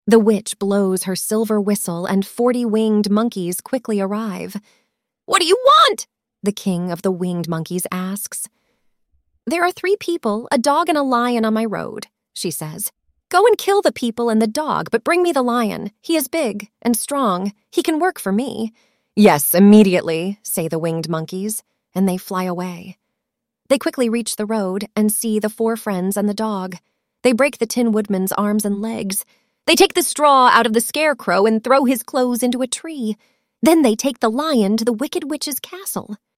The witch blows her silver whistle, and 40 winged monkeys quickly arrive. "What do you want?" the king of the winged monkeys asks. "There are 3 people, a dog and a lion on my road," she says. "Go and kill the people and the dog, but bring me the lion. He is big and strong. He can work for me." "Yes, immediately," say the winged monkeys, and they fly away. They quickly reach the road and see the 4 friends and the dog. They break the Tin Woodman's arms and legs. They take the straw out of the scarecrow and throw his clothes into a tree. Then they take the lion to the Wicked Witch's castle.